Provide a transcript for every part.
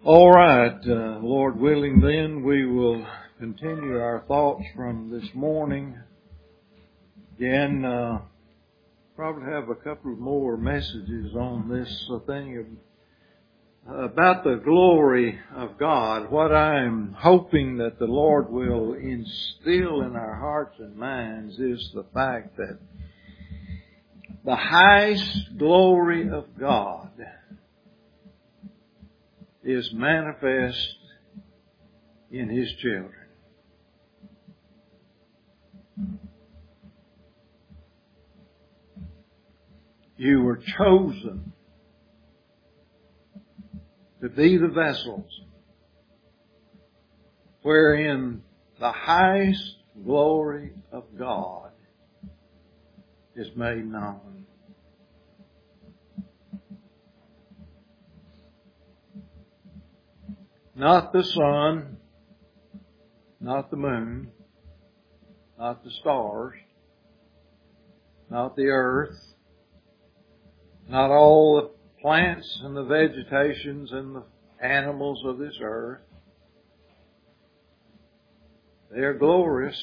All right, Lord willing then, we will continue our thoughts from this morning. Again, probably have a couple more messages on this thing about the glory of God. What I'm hoping that the Lord will instill in our hearts and minds is the fact that the highest glory of God is manifest in His children. You were chosen to be the vessels wherein the highest glory of God is made known. Not the sun, not the moon, not the stars, not the earth, not all the plants and the vegetations and the animals of this earth. They are glorious.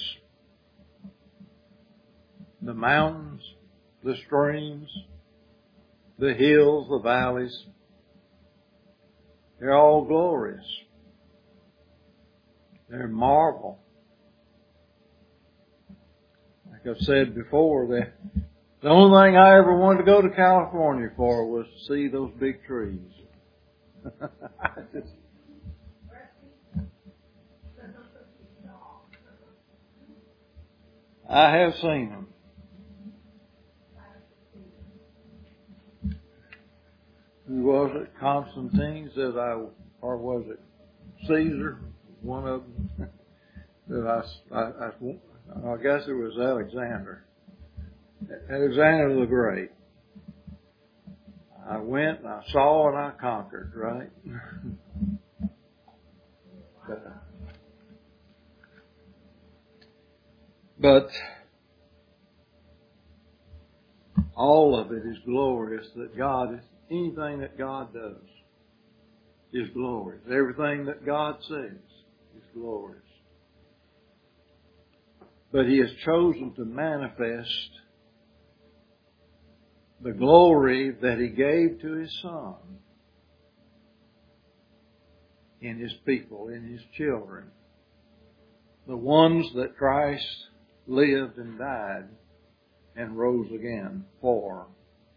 The mountains, the streams, the hills, the valleys, they're all glorious. They're marvel. Like I've said before, the only thing I ever wanted to go to California for was to see those big trees. I have seen them. Who was it? Constantine said or was it Caesar? One of them. That I guess it was Alexander. Alexander the Great. I went and I saw and I conquered, right? But all of it is glorious. That God, anything that God does is glorious. Everything that God says is glorious. But He has chosen to manifest the glory that He gave to His Son in His people, in His children. The ones that Christ lived and died and rose again for.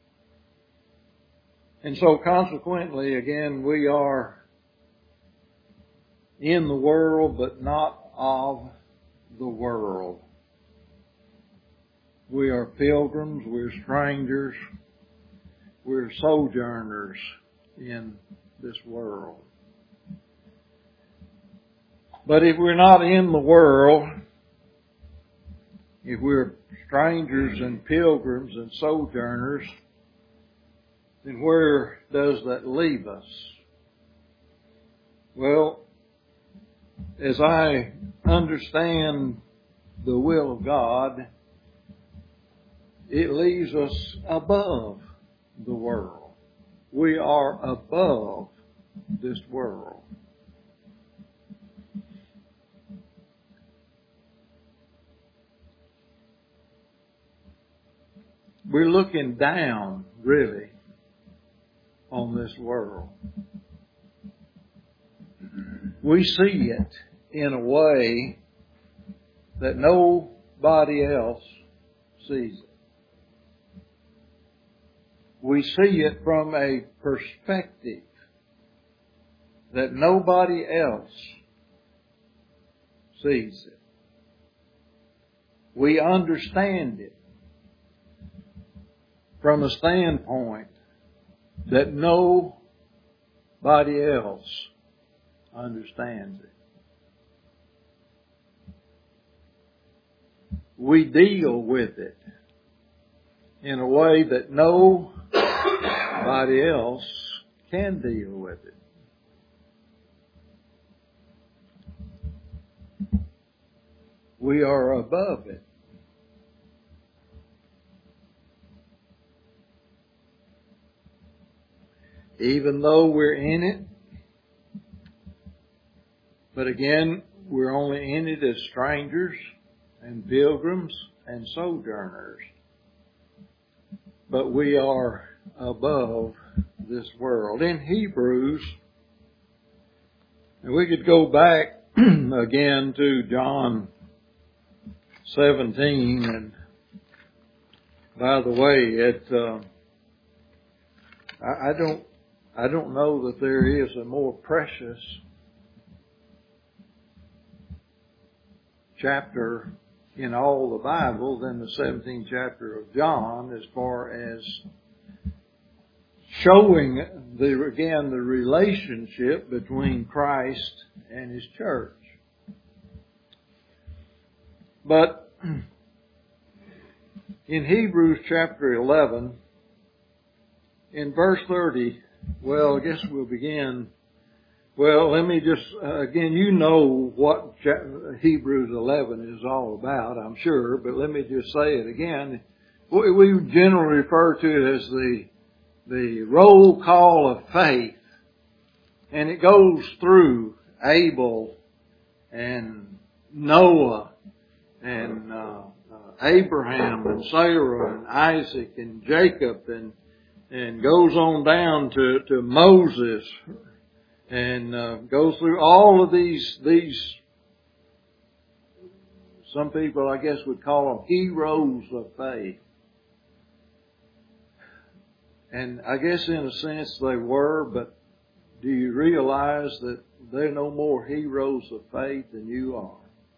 And so consequently, again, we are in the world, but not of the world. We are pilgrims, we're strangers, we're sojourners in this world. But if we're not in the world, if we're strangers and pilgrims and sojourners, then where does that leave us? Well, as I understand the will of God, it leaves us above the world. We are above this world. We're looking down, really, on this world. We see it in a way that nobody else sees it. We see it from a perspective that nobody else sees it. We understand it from a standpoint that nobody else understands it. We deal with it in a way that nobody else can deal with it. We are above it. Even though we're in it, But again, we're only in it as strangers and pilgrims and sojourners. But we are above this world. In Hebrews, and we could go back again to John 17, and by the way, I don't know that there is a more precious chapter in all the Bible than the 17th chapter of John, as far as showing the relationship between Christ and His church. But in Hebrews chapter 11, in verse 30, well, I guess we'll begin. Well, let me just, again, you know what Hebrews 11 is all about, I'm sure, but let me just say it again. We generally refer to it as the roll call of faith, and it goes through Abel and Noah and Abraham and Sarah and Isaac and Jacob and goes on down to Moses and goes through all of these some people I guess would call them heroes of faith. And I guess in a sense they were, but do you realize that they're no more heroes of faith than you are?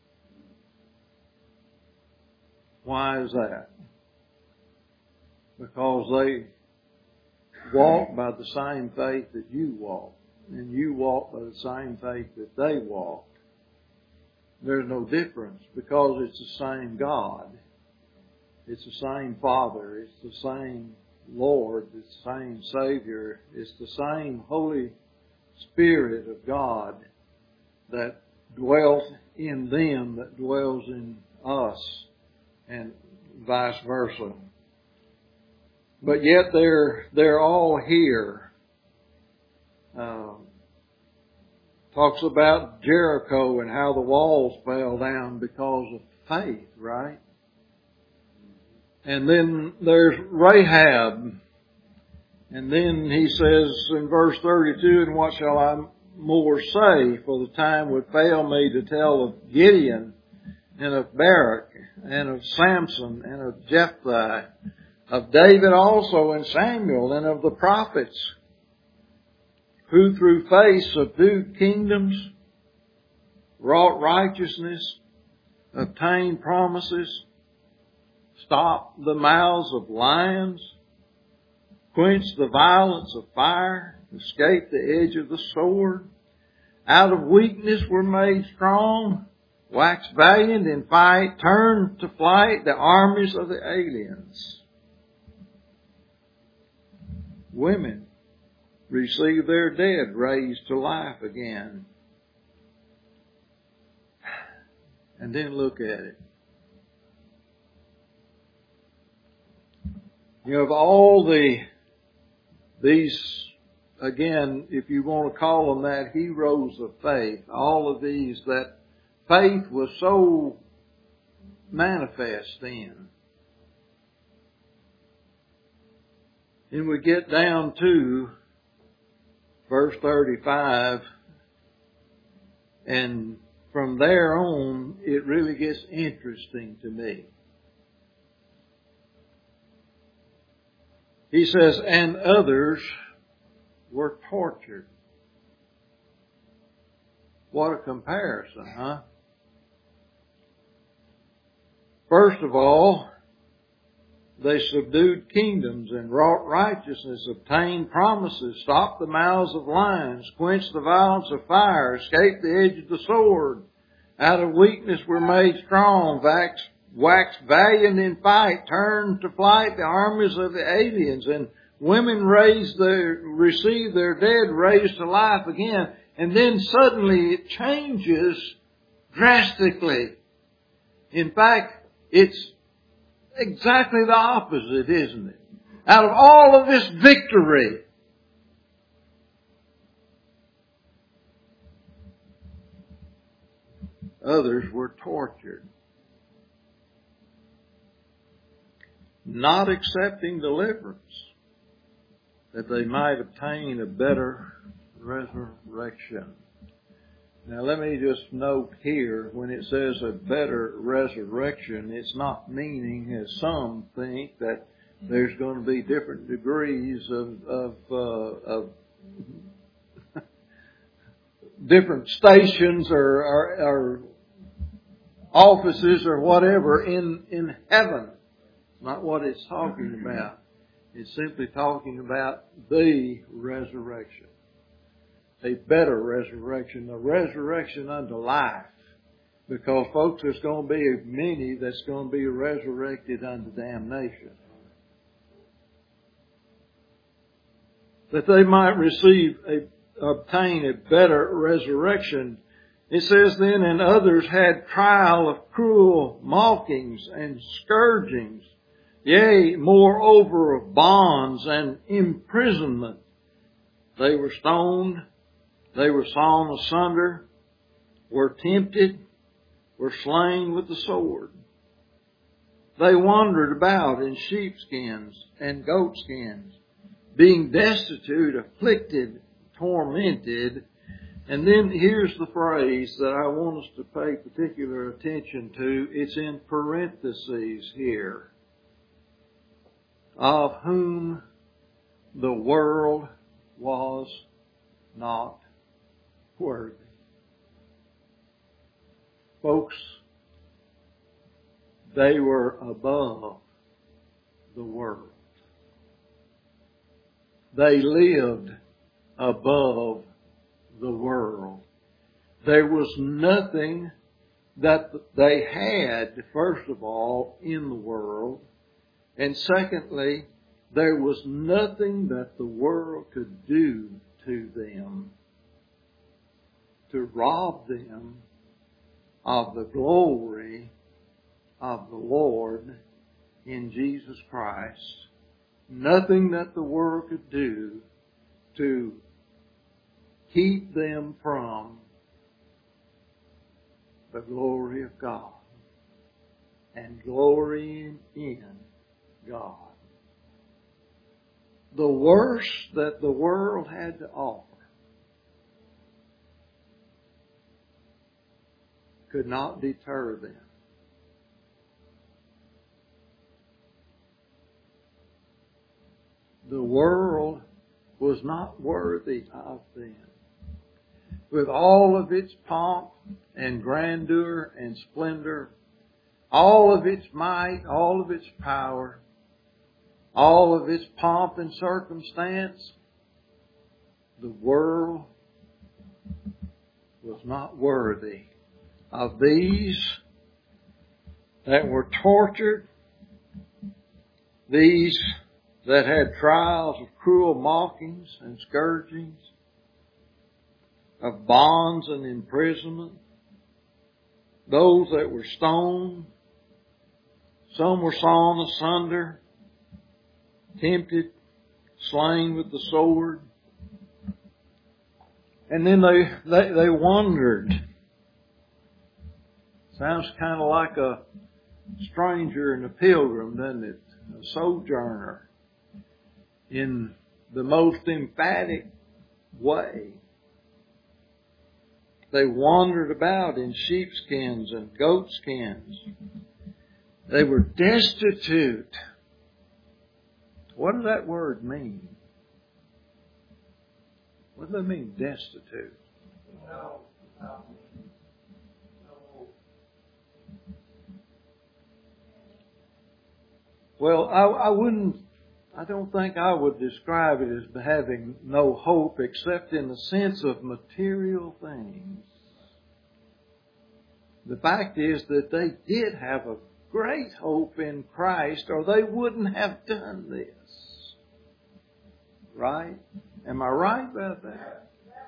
Why is that? Because they walk by the same faith that you walk, and you walk by the same faith that they walk. There's no difference because it's the same God. It's the same Father. It's the same Lord. It's the same Savior. It's the same Holy Spirit of God that dwells in them that dwells in us, and vice versa. But yet they're all here. Talks about Jericho and how the walls fell down because of faith, right? And then there's Rahab. And then he says in verse 32, and what shall I more say? For the time would fail me to tell of Gideon and of Barak and of Samson and of Jephthah, of David also and Samuel, and of the prophets, who through faith subdued kingdoms, wrought righteousness, obtained promises, stopped the mouths of lions, quenched the violence of fire, escaped the edge of the sword, out of weakness were made strong, waxed valiant in fight, turned to flight the armies of the aliens. Women receive their dead raised to life again. And then look at it. You have all these, again, if you want to call them that, heroes of faith. All of these that faith was so manifest in. And we get down to verse 35, and from there on, it really gets interesting to me. He says, and others were tortured. What a comparison, huh? First of all, they subdued kingdoms and wrought righteousness, obtained promises, stopped the mouths of lions, quenched the violence of fire, escaped the edge of the sword. Out of weakness were made strong, waxed valiant in fight, turned to flight the armies of the aliens. And women received their dead raised to life again. And then suddenly it changes drastically. In fact, it's exactly the opposite, isn't it? Out of all of this victory, others were tortured, not accepting deliverance, that they might obtain a better resurrection. Now let me just note here, when it says a better resurrection, it's not meaning, as some think, that there's going to be different degrees of different stations or offices or whatever in heaven. Not what it's talking about. It's simply talking about the resurrection. A better resurrection. A resurrection unto life. Because, folks, there's going to be many that's going to be resurrected unto damnation. That they might obtain a better resurrection. It says then, and others had trial of cruel mockings and scourgings. Yea, moreover of bonds and imprisonment. They were stoned, they were sawn asunder, were tempted, were slain with the sword. They wandered about in sheepskins and goatskins, being destitute, afflicted, tormented. And then here's the phrase that I want us to pay particular attention to. It's in parentheses here. Of whom the world was not worthy. Folks, they were above the world. They lived above the world. There was nothing that they had, first of all, in the world. And secondly, there was nothing that the world could do to them to rob them of the glory of the Lord in Jesus Christ. Nothing that the world could do to keep them from the glory of God and glory in God. The worst that the world had to offer could not deter them. The world was not worthy of them. With all of its pomp and grandeur and splendor, all of its might, all of its power, all of its pomp and circumstance, the world was not worthy of these that were tortured, these that had trials of cruel mockings and scourgings, of bonds and imprisonment, those that were stoned, some were sawn asunder, tempted, slain with the sword. And then they wandered. Sounds kind of like a stranger and a pilgrim, doesn't it? A sojourner. In the most emphatic way. They wandered about in sheepskins and goatskins. They were destitute. What does that word mean? What does that mean, destitute? Well, I don't think I would describe it as having no hope except in the sense of material things. The fact is that they did have a great hope in Christ, or they wouldn't have done this. Right? Am I right about that?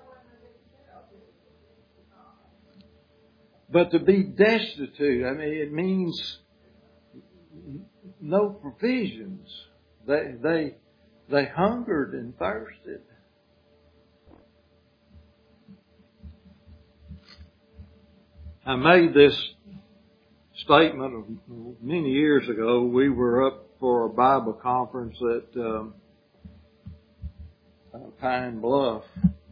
But to be destitute, it means no provisions. They hungered and thirsted. I made this statement many years ago. We were up for a Bible conference at Pine Bluff,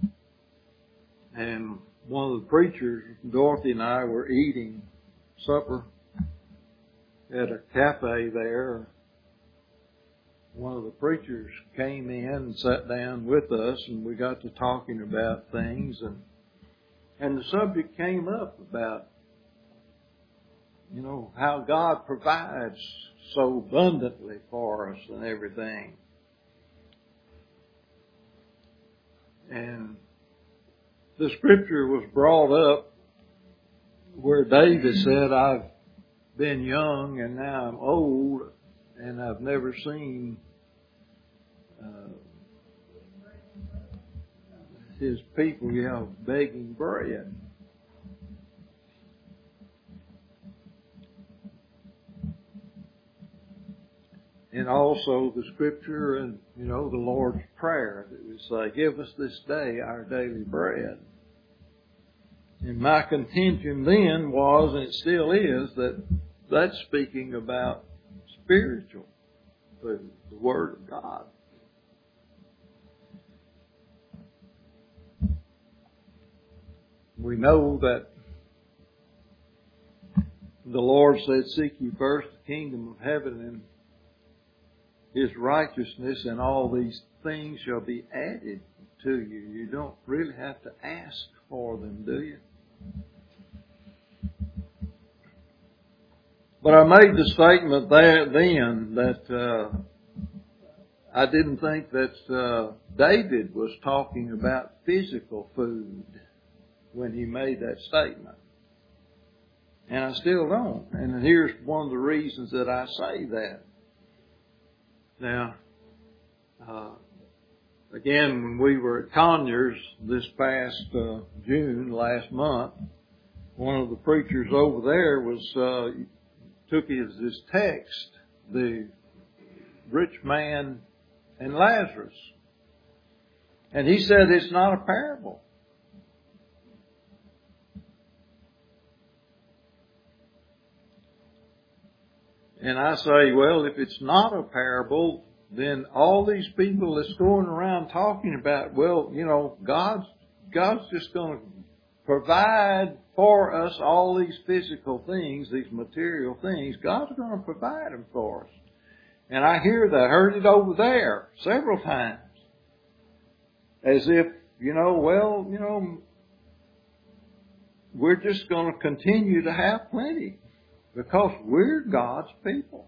and one of the preachers, Dorothy and I, were eating supper at a cafe there. One of the preachers came in and sat down with us, and we got to talking about things, and the subject came up about, how God provides so abundantly for us and everything. And the scripture was brought up where David said, I've been young and now I'm old, and I've never seen his people, begging bread. And also the scripture and, the Lord's Prayer that we say, give us this day our daily bread. And my contention then was, and it still is, that that's speaking about spiritual food, the Word of God. We know that the Lord said, seek ye first the kingdom of heaven and His righteousness, and all these things shall be added to you. You don't really have to ask for them, do you? But I made the statement then that I didn't think that David was talking about physical food when he made that statement. And I still don't. And here's one of the reasons that I say that. Now, again, when we were at Conyers this past June, last month, one of the preachers over there took his text, the rich man and Lazarus. And he said it's not a parable. And I say, well, if it's not a parable, then all these people that's going around talking about, God's just going to provide for us all these physical things, these material things. God's going to provide them for us. And I hear that. I heard it over there several times. As if, we're just going to continue to have plenty. Because we're God's people.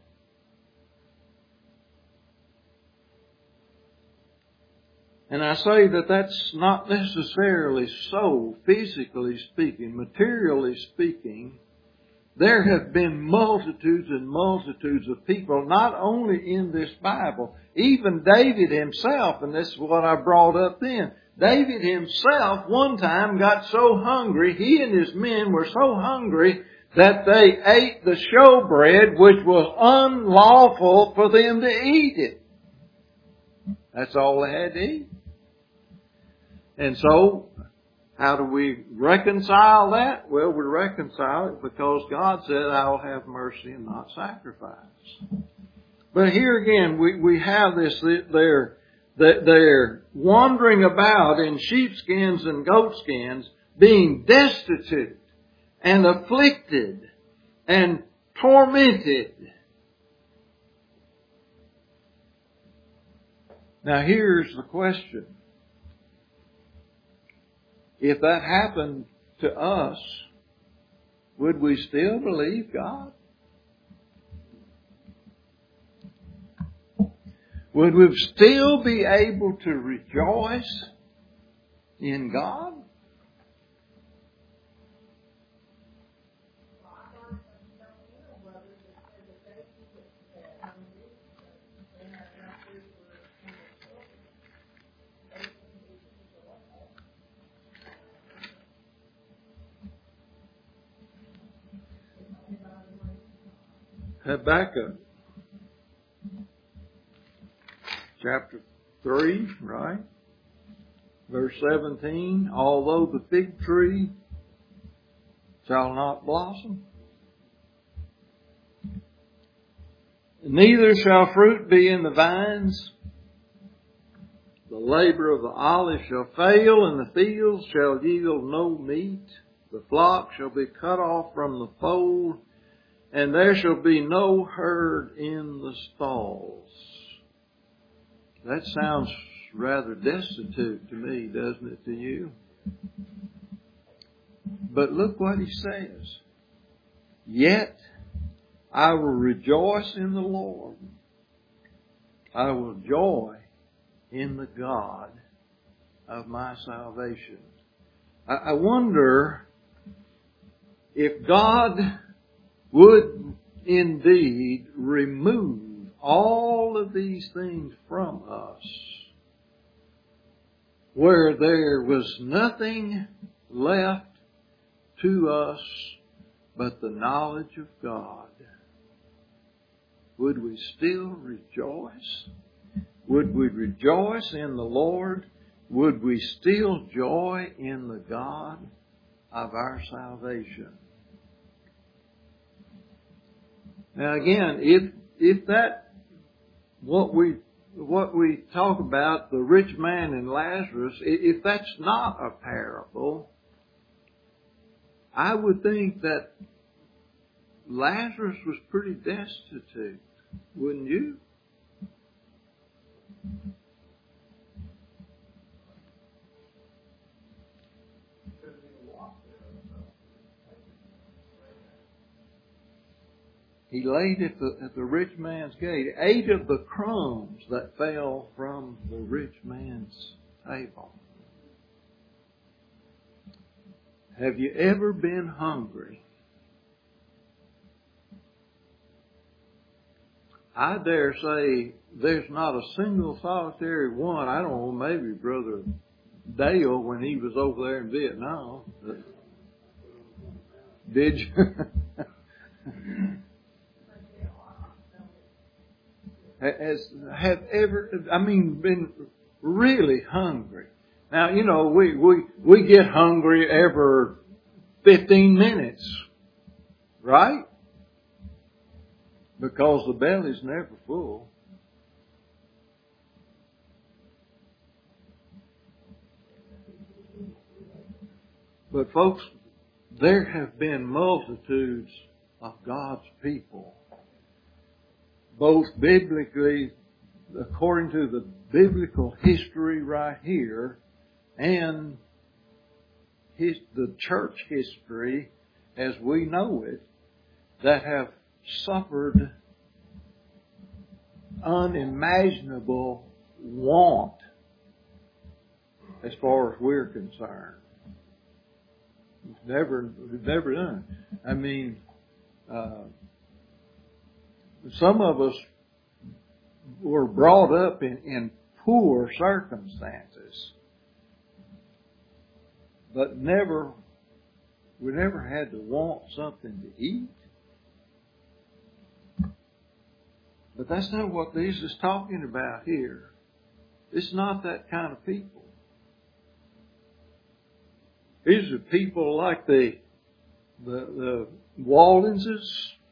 And I say that that's not necessarily so, physically speaking, materially speaking. There have been multitudes and multitudes of people, not only in this Bible, even David himself, and this is what I brought up then. David himself one time got so hungry, he and his men were so hungry that they ate the showbread, which was unlawful for them to eat it. That's all they had to eat. And so, how do we reconcile that? Well, we reconcile it because God said, I will have mercy and not sacrifice. But here again, we have this, they're wandering about in sheepskins and goatskins, being destitute and afflicted and tormented. Now here's the question. If that happened to us, would we still believe God? Would we still be able to rejoice in God? Habakkuk chapter 3, right? Verse 17, although the fig tree shall not blossom. Neither shall fruit be in the vines. The labor of the olive shall fail, and the fields shall yield no meat. The flock shall be cut off from the fold, and there shall be no herd in the stalls. That sounds rather destitute to me, doesn't it, to you? But look what he says. Yet I will rejoice in the Lord. I will joy in the God of my salvation. I wonder if God would indeed remove all of these things from us, where there was nothing left to us but the knowledge of God, would we still rejoice? Would we rejoice in the Lord? Would we still joy in the God of our salvation? Now again, if that, what we talk about, the rich man and Lazarus, if that's not a parable, I would think that Lazarus was pretty destitute, wouldn't you? He laid at the rich man's gate, ate of the crumbs that fell from the rich man's table. Have you ever been hungry? I dare say there's not a single solitary one. I don't know, maybe Brother Dale when he was over there in Vietnam. Did you? Have ever, been really hungry. Now, you know, we get hungry every 15 minutes, right? Because the belly's never full. But folks, there have been multitudes of God's people, both biblically, according to the biblical history right here, and the church history as we know it, that have suffered unimaginable want as far as we're concerned. We've never done it. Some of us were brought up in poor circumstances, but we never had to want something to eat. But that's not what this is talking about here. It's not that kind of people. These are people like the Waldenses,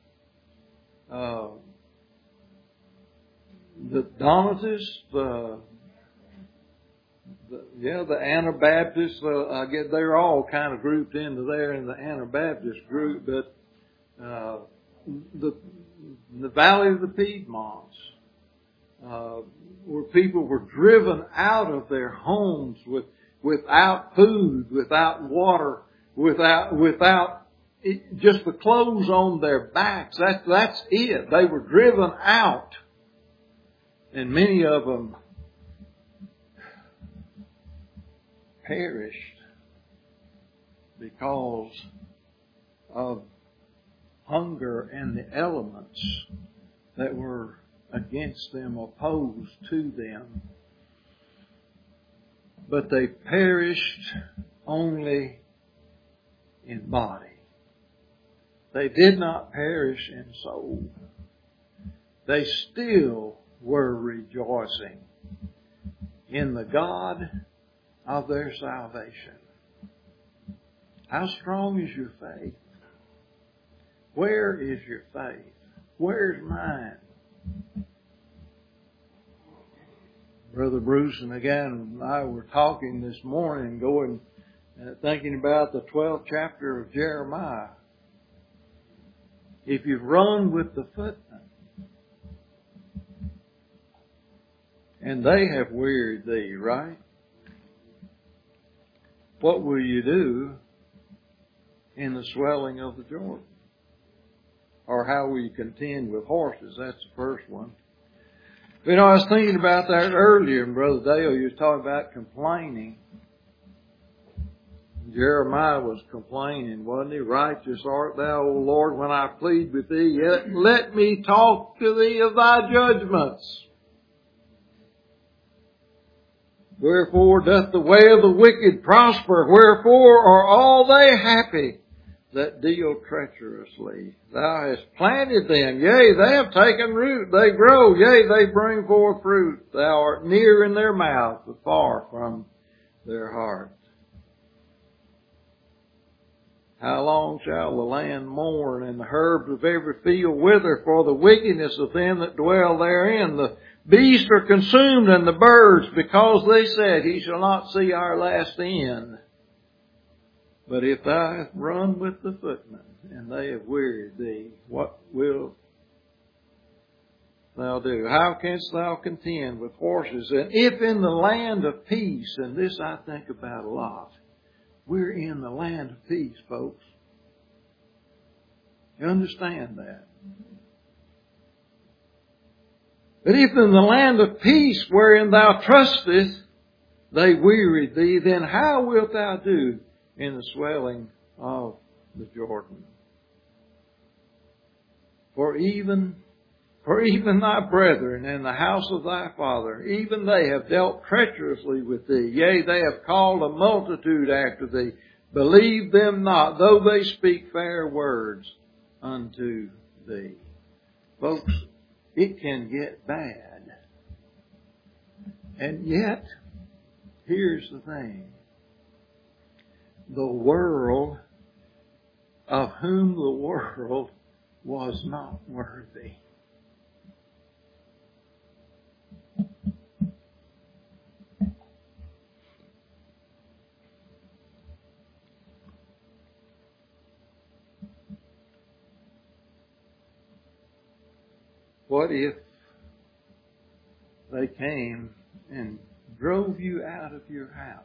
the Donatists, the Anabaptists. I guess they're all kind of grouped into there in the Anabaptist group, but the Valley of the Piedmonts, where people were driven out of their homes without food, without water, without just the clothes on their backs. That's it. They were driven out. And many of them perished because of hunger and the elements that were against them, opposed to them. But they perished only in body. They did not perish in soul. They still were rejoicing in the God of their salvation. How strong is your faith? Where is your faith? Where's mine? Brother Bruce and again I were talking this morning, thinking about the 12th chapter of Jeremiah. If you've run with the footmen, and they have wearied thee, right? What will you do in the swelling of the Jordan? Or how will you contend with horses? That's the first one. You know, I was thinking about that earlier, and Brother Dale, you was talking about complaining. Jeremiah was complaining, wasn't he? Righteous art thou, O Lord, when I plead with thee, yet let me talk to thee of thy judgments. Wherefore doth the way of the wicked prosper? Wherefore are all they happy that deal treacherously? Thou hast planted them, yea, they have taken root, they grow, yea, they bring forth fruit. Thou art near in their mouth, but far from their heart. How long shall the land mourn, and the herbs of every field wither for the wickedness of them that dwell therein? The beasts are consumed, and the birds, because they said, He shall not see our last end. But if thou hast run with the footmen, and they have wearied thee, what wilt thou do? How canst thou contend with horses? And if in the land of peace, and this I think about a lot, we're in the land of peace, folks. You understand that? But if in the land of peace wherein thou trustest, they wearied thee, then how wilt thou do in the swelling of the Jordan? For even thy brethren and the house of thy father, even they have dealt treacherously with thee. Yea, they have called a multitude after thee. Believe them not, though they speak fair words unto thee. Folks, it can get bad. And yet, here's the thing. The world, of whom the world was not worthy. What if they came and drove you out of your house?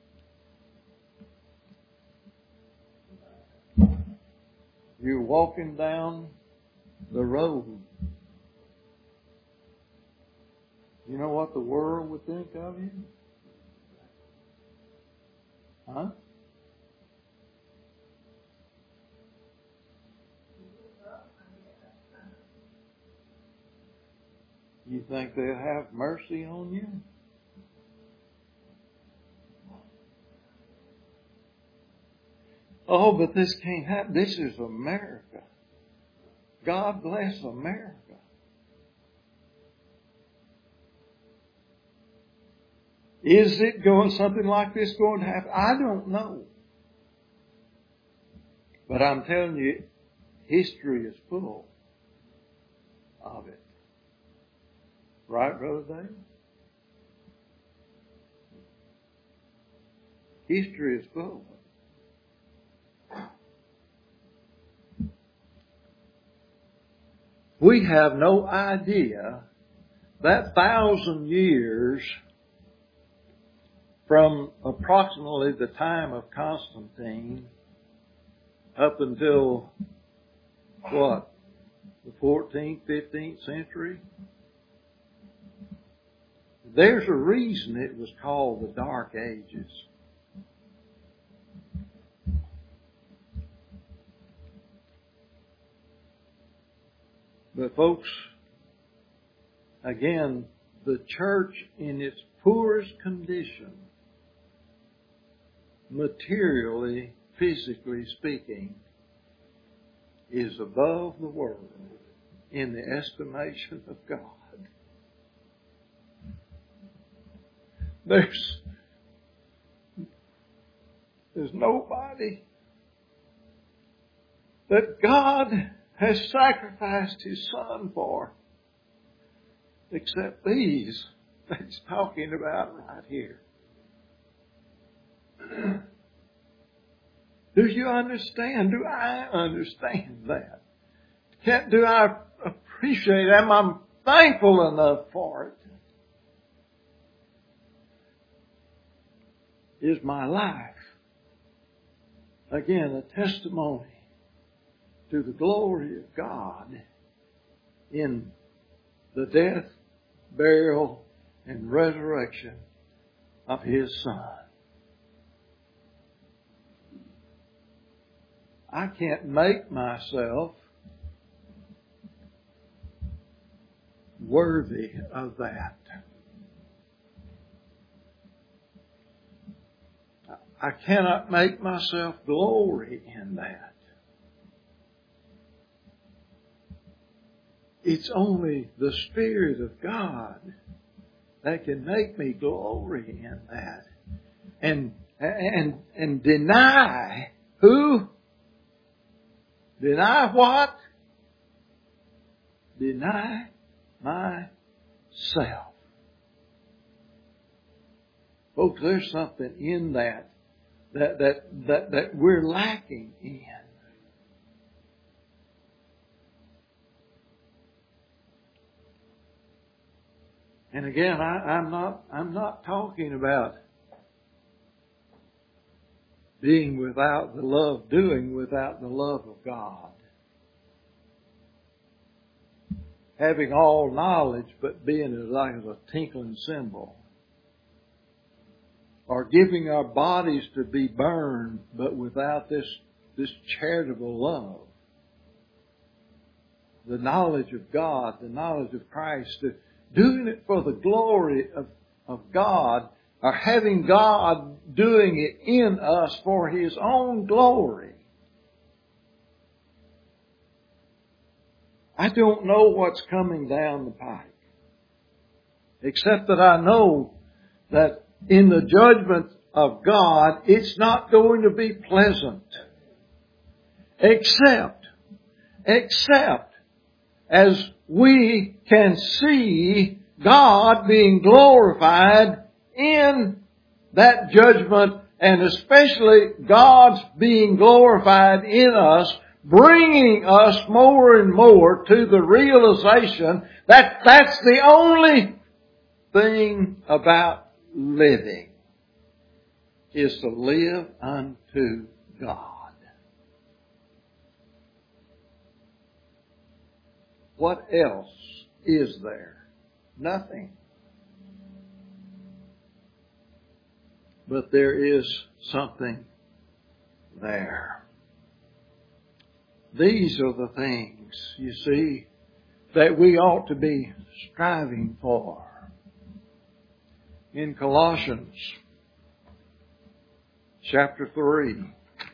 You're walking down the road. You know what the world would think of you? Huh? You think they'll have mercy on you? Oh, but this can't happen. This is America. God bless America. Is it going, something like this going to happen? I don't know. But I'm telling you, history is full of it. Right, Brother Dave? History is full of it. We have no idea that 1,000 years from approximately the time of Constantine up until, what, the 14th, 15th century? There's a reason it was called the Dark Ages. But folks, again, the church in its poorest condition, materially, physically speaking, is above the world in the estimation of God. There's nobody that God has sacrificed His Son for, except these that He's talking about right here. Do you understand? Do I understand that? Do I appreciate it? Am I thankful enough for it? Is my life, again, a testimony to the glory of God in the death, burial, and resurrection of His Son? I can't make myself worthy of that. I cannot make myself glory in that. It's only the Spirit of God that can make me glory in that. And deny who? Deny what? Deny myself. Folks, there's something in that we're lacking in. And again, I'm not talking about being without the love, doing without the love of God. Having all knowledge but being as like a tinkling cymbal. Or giving our bodies to be burned but without this charitable love. The knowledge of God, the knowledge of Christ, doing it for the glory of God, or having God doing it in us for His own glory. I don't know what's coming down the pike, except that I know that in the judgment of God, it's not going to be pleasant. Except as we can see God being glorified in that judgment, and especially God's being glorified in us, bringing us more and more to the realization that that's the only thing about living, is to live unto God. What else is there? Nothing. But there is something there. These are the things, you see, that we ought to be striving for. In Colossians chapter 3,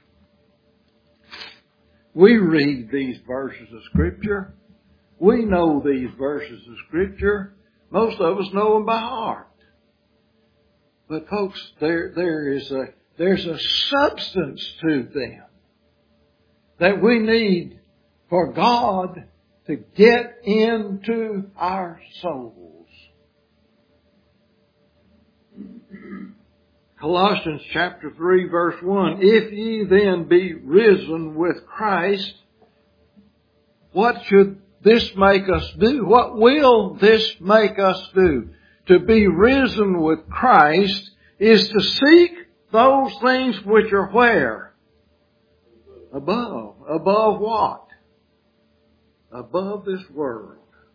we read these verses of Scripture. We know these verses of Scripture. Most of us know them by heart. But folks, there's a substance to them that we need for God to get into our souls. Colossians chapter 3 verse 1, if ye then be risen with Christ, what should this make us do? What will this make us do? To be risen with Christ is to seek those things which are where? Above. Above what? Above this world.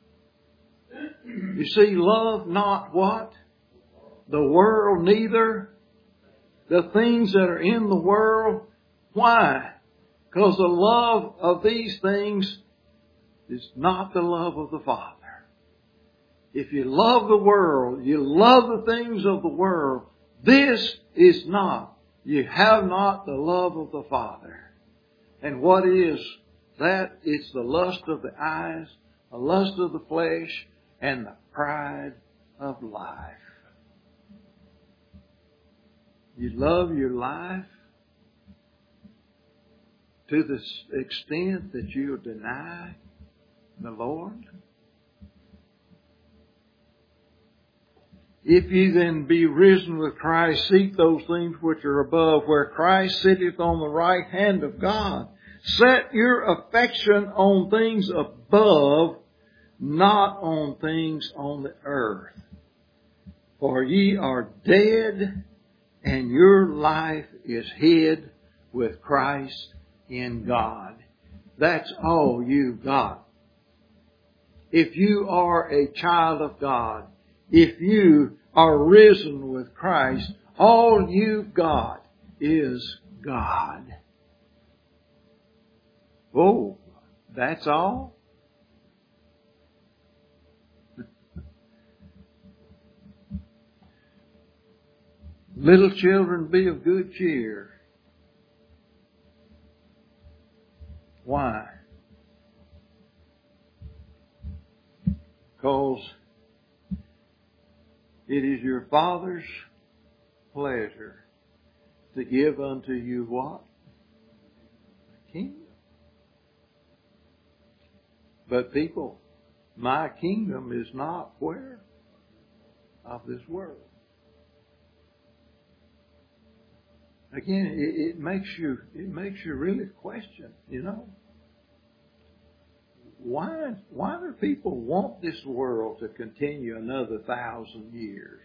You see, love not what? The world, neither the things that are in the world. Why? Because the love of these things is not the love of the Father. If you love the world, you love the things of the world, this is not. You have not the love of the Father. And what is that? It's the lust of the eyes, the lust of the flesh, and the pride of life. You love your life? to the extent that you deny the Lord? If ye then be risen with Christ, seek those things which are above, where Christ sitteth on the right hand of God. Set your affection on things above, not on things on the earth. For ye are dead, and your life is hid with Christ in God. That's all you've got. If you are a child of God, if you are risen with Christ, all you've got is God. Oh, that's all? Little children, be of good cheer. Why? Because it is your Father's pleasure to give unto you what? A kingdom. But people, my kingdom is not where? Of this world. Again, it makes you really question, you know. Why do people want this world to continue another 1,000 years?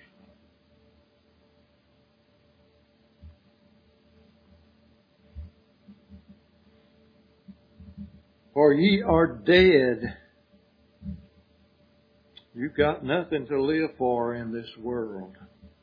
For ye are dead. You've got nothing to live for in this world.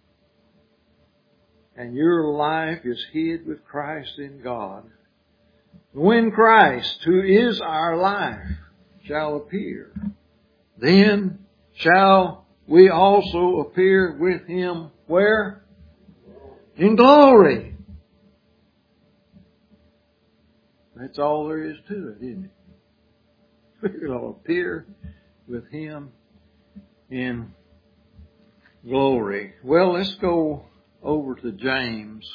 And your life is hid with Christ in God. When Christ, who is our life, shall appear, then shall we also appear with Him where? In glory. That's all there is to it, isn't it? We're going to appear with Him in glory. Well, let's go over to James.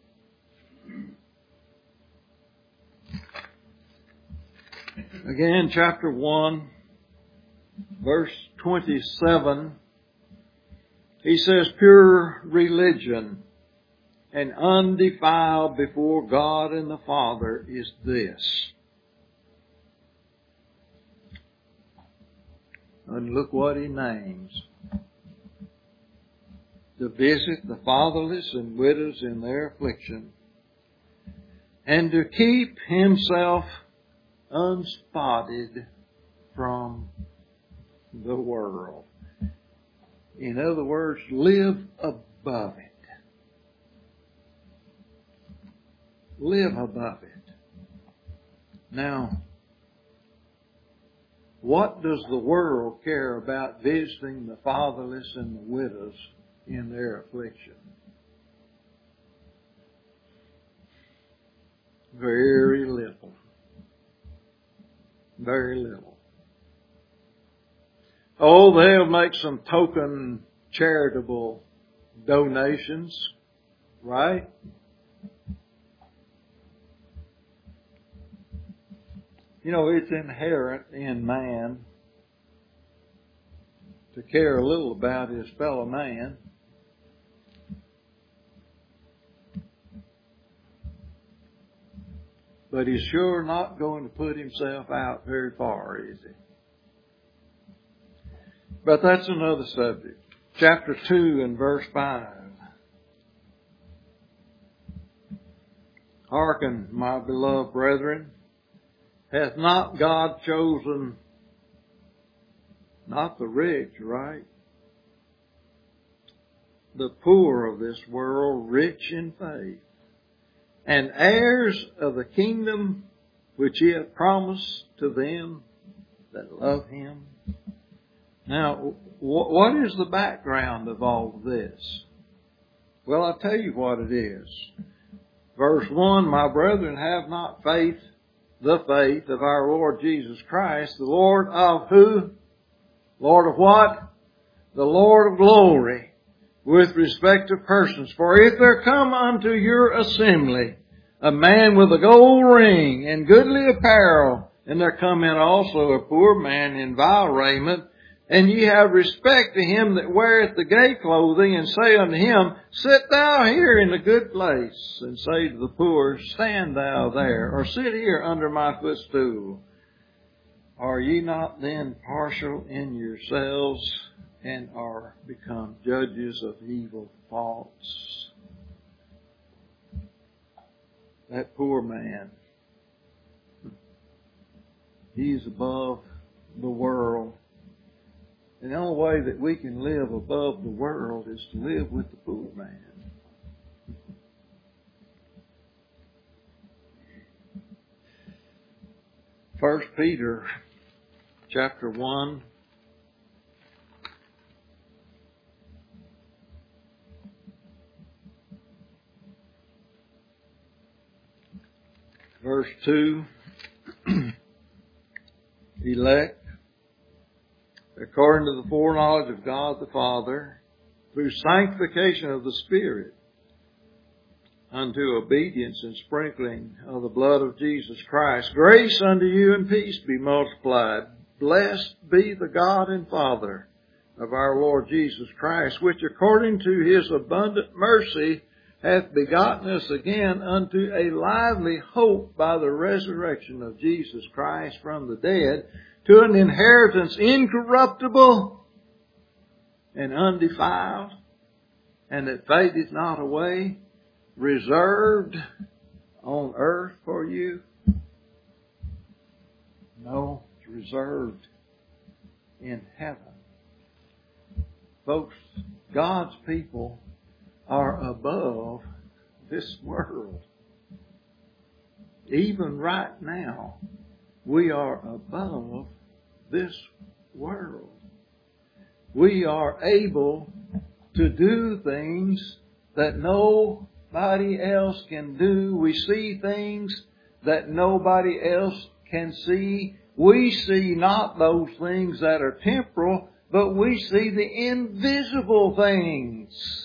Again, chapter 1, verse 27. He says, pure religion and undefiled before God and the Father is this. And look what he names. To visit the fatherless and widows in their affliction, and to keep himself unspotted from the world. In other words, live above it. Live above it. Now, what does the world care about visiting the fatherless and the widows in their affliction? Very little. Very little. Oh, they'll make some token charitable donations, right? You know, it's inherent in man to care a little about his fellow man. But he's sure not going to put himself out very far, is he? But that's another subject. Chapter 2 and verse 5. Hearken, my beloved brethren, hath not God chosen not the rich, right? The poor of this world, rich in faith, and heirs of the kingdom which He hath promised to them that love Him. Now, what is the background of all of this? Well, I'll tell you what it is. Verse 1, my brethren, have not faith, the faith of our Lord Jesus Christ, the Lord of who? Lord of what? The Lord of glory, with respect to persons. For if there come unto your assembly a man with a gold ring and goodly apparel. And there come in also a poor man in vile raiment. And ye have respect to him that weareth the gay clothing, and say unto him, Sit thou here in a good place. And say to the poor, Stand thou there, or sit here under my footstool. Are ye not then partial in yourselves, and are become judges of evil thoughts? That poor man, he's above the world. And the only way that we can live above the world is to live with the poor man. First Peter chapter 1. Verse 2. Elect, according to the foreknowledge of God the Father, through sanctification of the Spirit, unto obedience and sprinkling of the blood of Jesus Christ. Grace unto you and peace be multiplied. Blessed be the God and Father of our Lord Jesus Christ, which according to His abundant mercy hath begotten us again unto a lively hope by the resurrection of Jesus Christ from the dead, to an inheritance incorruptible and undefiled, and that fadeth not away, reserved on earth for you. No, it's reserved in heaven. Folks, God's people are above this world. Even right now, we are above this world. We are able to do things that nobody else can do. We see things that nobody else can see. We see not those things that are temporal, but we see the invisible things.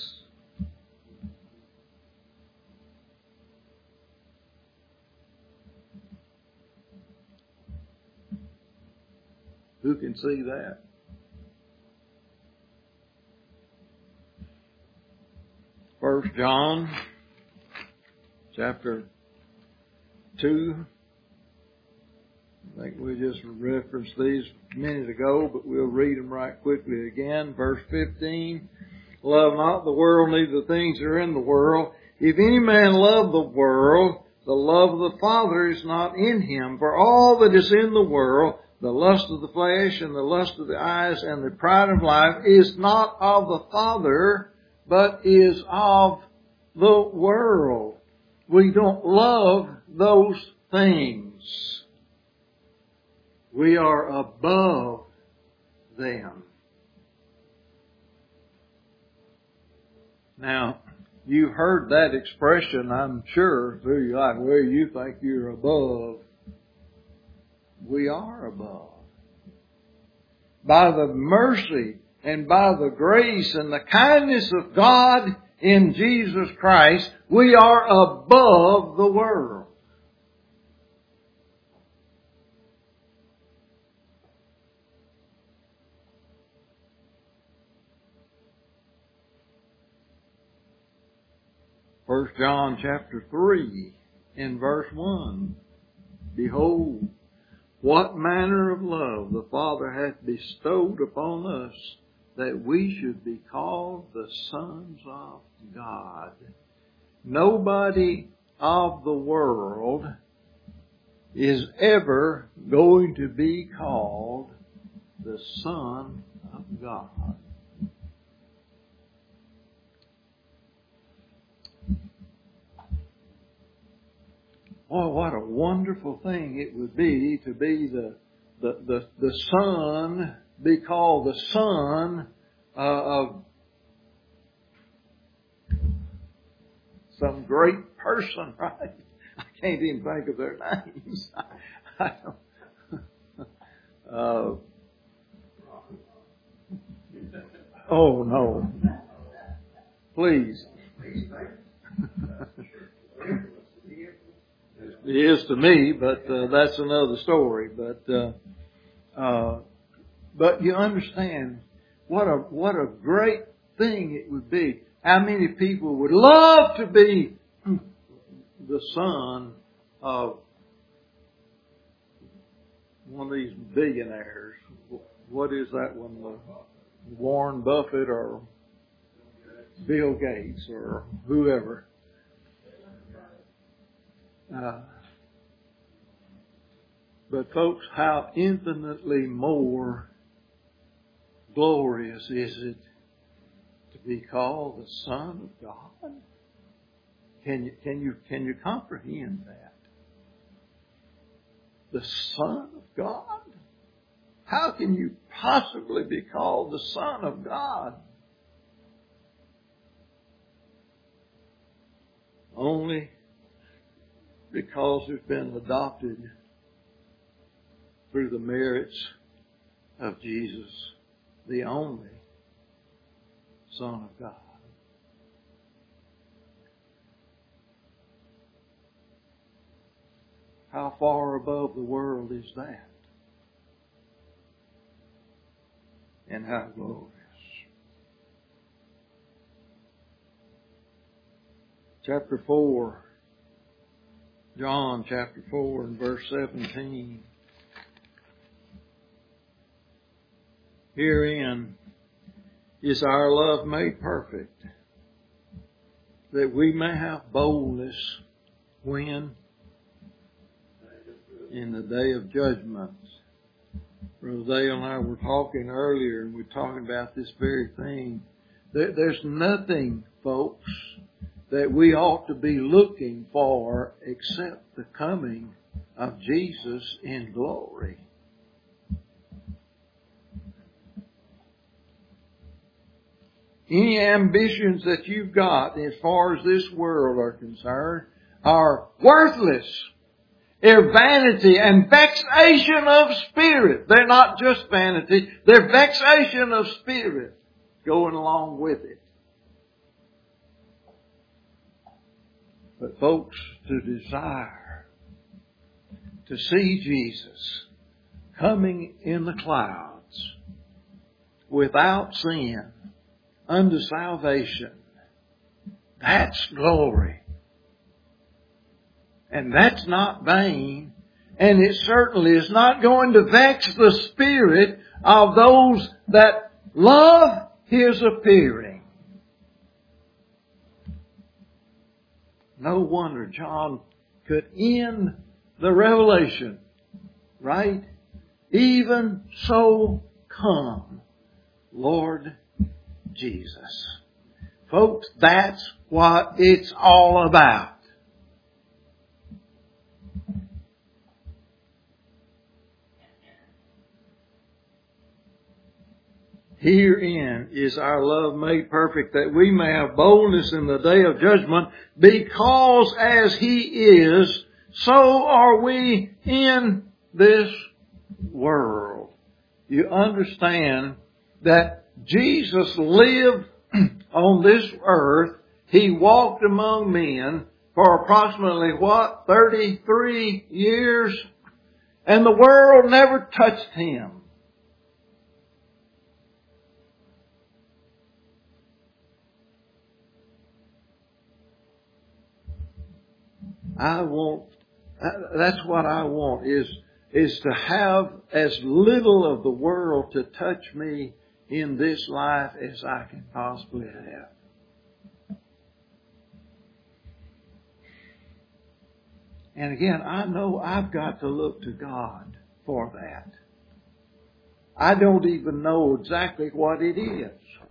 Who can see that? First John chapter 2. I think we just referenced these a minute ago, but we'll read them right quickly again. Verse 15. Love not the world, neither the things that are in the world. If any man love the world, the love of the Father is not in him. For all that is in the world, the lust of the flesh and the lust of the eyes and the pride of life, is not of the Father, but is of the world. We don't love those things. We are above them. Now, you heard that expression, I'm sure, through your life, where you think you're above. We are above. By the mercy and by the grace and the kindness of God in Jesus Christ, we are above the world. First John chapter 3 in verse 1. Behold, what manner of love the Father hath bestowed upon us, that we should be called the sons of God. Nobody of the world is ever going to be called the Son of God. Oh, what a wonderful thing it would be to be the son, be called the son of some great person, right? I can't even think of their names. I don't. Oh no! Please. It is to me, but that's another story. But you understand what a great thing it would be. How many people would love to be the son of one of these billionaires? What is that one? Warren Buffett or Bill Gates or whoever. But folks, how infinitely more glorious is it to be called the Son of God? Can you comprehend that? The Son of God? How can you possibly be called the Son of God? Only because we've been adopted through the merits of Jesus, the only Son of God. How far above the world is that? And how glorious. Chapter 4, John chapter 4 and verse 17. Herein is our love made perfect, that we may have boldness when? In the day of judgment. Brother Dale and I were talking earlier, and we're talking about this very thing. There's nothing, folks, that we ought to be looking for except the coming of Jesus in glory. Any ambitions that you've got as far as this world are concerned are worthless. They're vanity and vexation of spirit. They're not just vanity, they're vexation of spirit going along with it. But folks, to desire to see Jesus coming in the clouds without sin unto salvation, that's glory. And that's not vain. And it certainly is not going to vex the spirit of those that love His appearing. No wonder John could end the revelation, right? Even so come, Lord Jesus. Folks, that's what it's all about. Herein is our love made perfect, that we may have boldness in the day of judgment, because as He is, so are we in this world. You understand that Jesus lived on this earth. He walked among men for approximately 33 years, and the world never touched Him. That's what I want, is to have as little of the world to touch me in this life as I can possibly have. And again, I know I've got to look to God for that. I don't even know exactly what it is.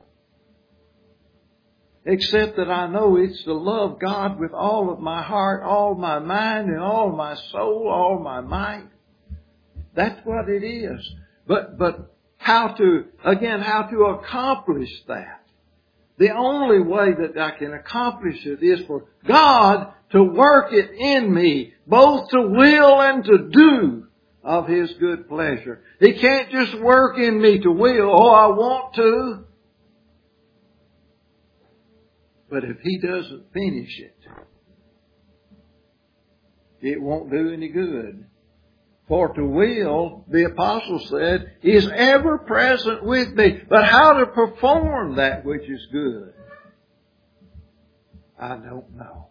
Except that I know it's to love God with all of my heart, all my mind, and all my soul, all my might. That's what it is. But how to accomplish that? The only way that I can accomplish it is for God to work it in me, both to will and to do of His good pleasure. He can't just work in me to will, I want to. But if He doesn't finish it, it won't do any good. For to will, the apostle said, is ever present with me. But how to perform that which is good, I don't know.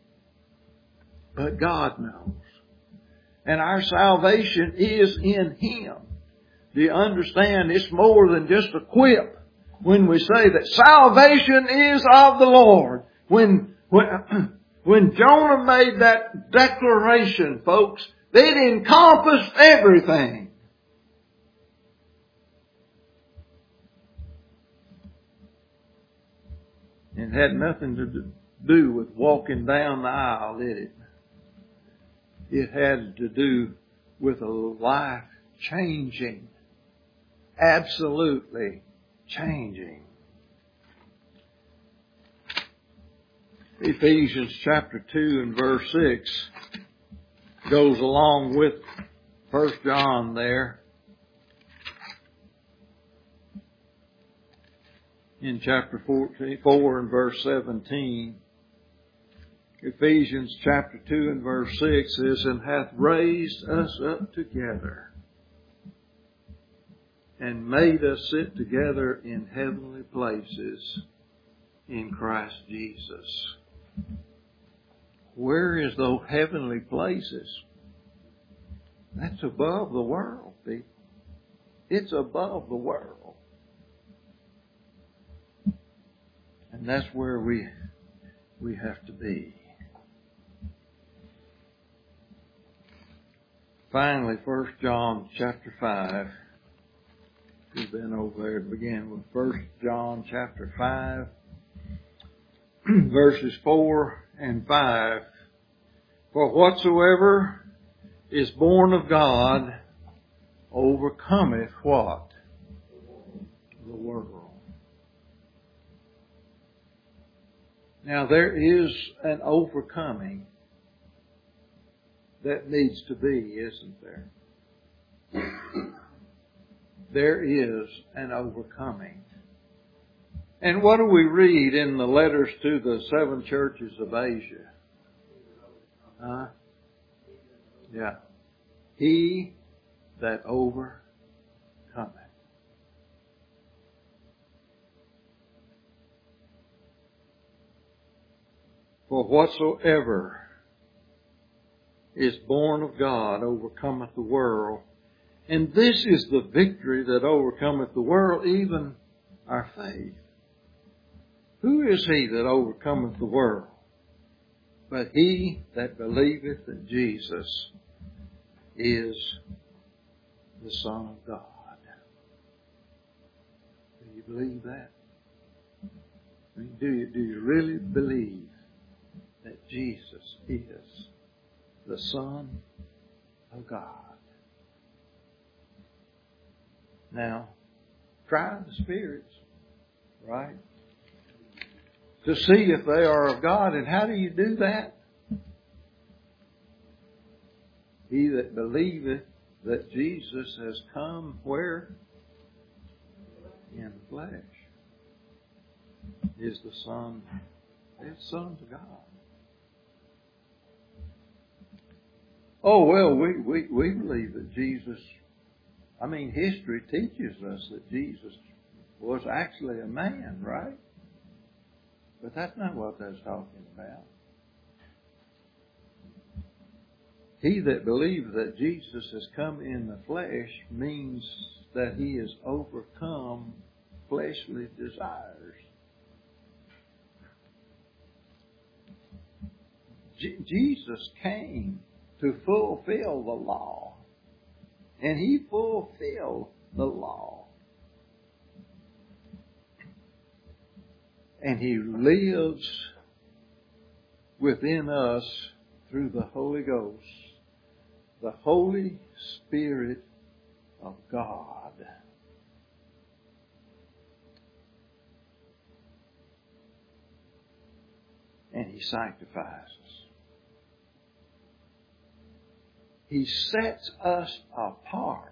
But God knows. And our salvation is in Him. Do you understand? It's more than just a quip when we say that salvation is of the Lord. When Jonah made that declaration, folks, it encompassed everything. It had nothing to do with walking down the aisle, did it? It had to do with a life changing. Absolutely changing. Ephesians chapter 2 and verse 6 goes along with 1 John there. In chapter 4 and verse 17. Ephesians chapter 2 and verse 6 says, and hath raised us up together and made us sit together in heavenly places in Christ Jesus. Where is those heavenly places? That's above the world, people. It's above the world. And that's where we have to be. Finally, 1 John chapter 5. We've been over there to begin with 1 John chapter 5, verses 4 and 5. For whatsoever is born of God overcometh what? The world. Now there is an overcoming that needs to be, isn't there? There is an overcoming. And what do we read in the letters to the 7 churches of Asia? Yeah. He that overcometh. For whatsoever is born of God overcometh the world. And this is the victory that overcometh the world, even our faith. Who is he that overcometh the world? But he that believeth that Jesus is the Son of God. Do you believe that? I mean, do you really believe that Jesus is the Son of God? Now, try the spirits, right? To see if they are of God. And how do you do that? He that believeth that Jesus has come where? In the flesh. Is the Son. It's sons of God. Oh, well, we believe that Jesus, history teaches us that Jesus was actually a man, right? But that's not what that's talking about. He that believes that Jesus has come in the flesh means that he has overcome fleshly desires. Jesus came to fulfill the law. And he fulfilled the law. And he lives within us through the Holy Ghost, the Holy Spirit of God. And he sanctifies us. He sets us apart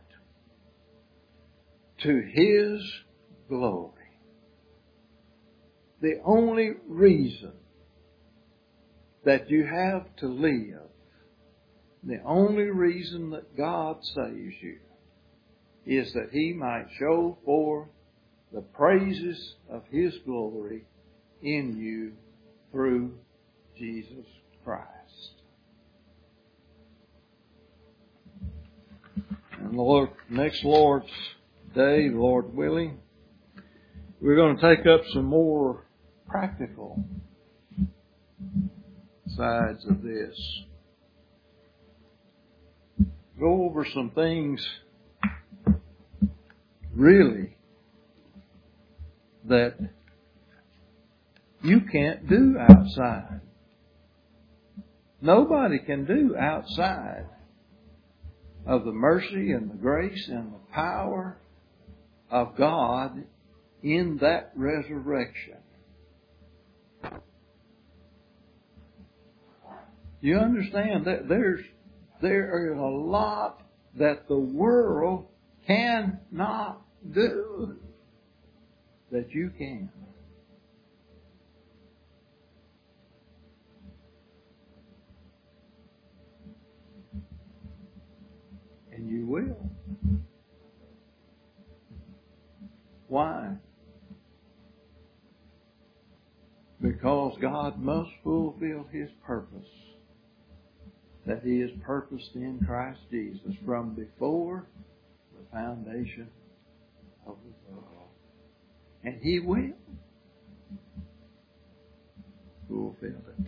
to his glory. The only reason that you have to live The only reason that God saves you is that He might show forth the praises of His glory in you through Jesus Christ. And Lord, next Lord's Day, Lord willing, we're going to take up some more practical sides of this. Go over some things really that you can't do outside. Nobody can do outside of the mercy and the grace and the power of God in that resurrection. You understand that there is a lot that the world cannot do that you can. And you will. Why? Because God must fulfill His purpose that He has purposed in Christ Jesus from before the foundation of the world. And He will fulfill it.